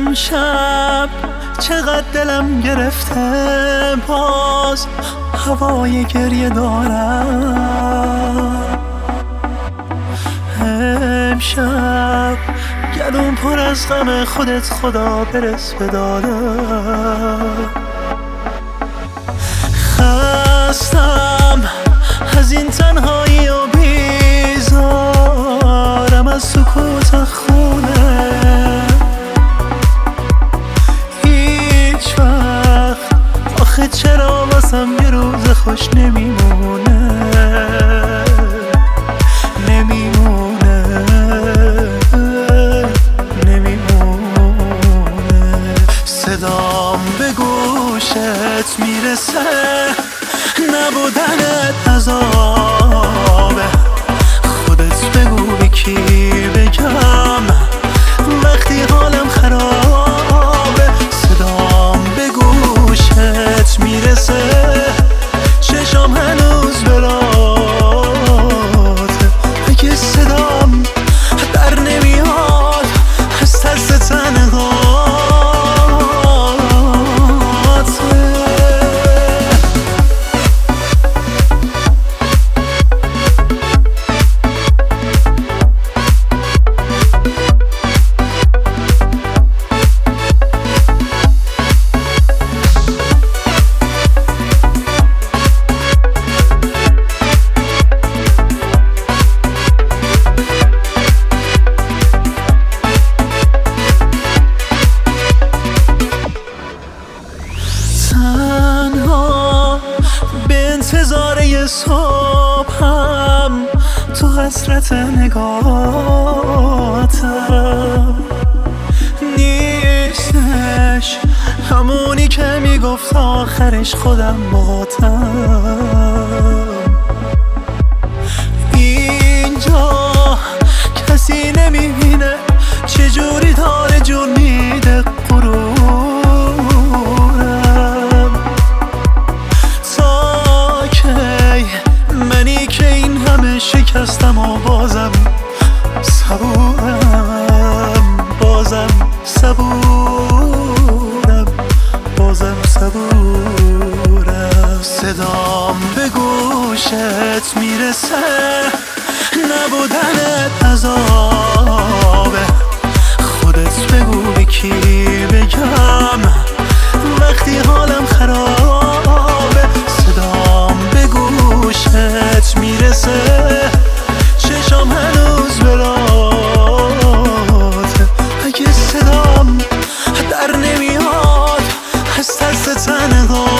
امشب چقدر دلم گرفته، باز هوای گریه دارم. امشب گلوم پر از غم، خودت خدا برس به دادم. خستم از این تنهایی و بیزارم از سکوت خونه. هیچ وقت آخه چرا واسم یه روز خوش نمیمونه، نمیمونه، نمیمونه. صدام به گوشت میرسه، نبودنت عذابه. خودت بگو به کی بگم وقتی حالم خرابه. صدام به گوشت میرسه، چشام هنوز براته. اگه صدام در نمیاد از ترس تنهاته. تنها به انتظار صبحم تو حسرت نگاهتم. نیستش همونی که میگفت آخرش خودم باتم. اینجا کسی نمیبینه چجوری داره جون میده غرورم. منی که این همه شکستم و بازم صبورم، بازم صبورم، بازم صبورم. صدام به گوشت میرسه، نبودنت عذابه. خودت بگو به کی بگم وقتی حالم خرابه. صدام به گوشت میرسه، چشام هنوز براته. اگه صدام در نمیاد از ترس تنها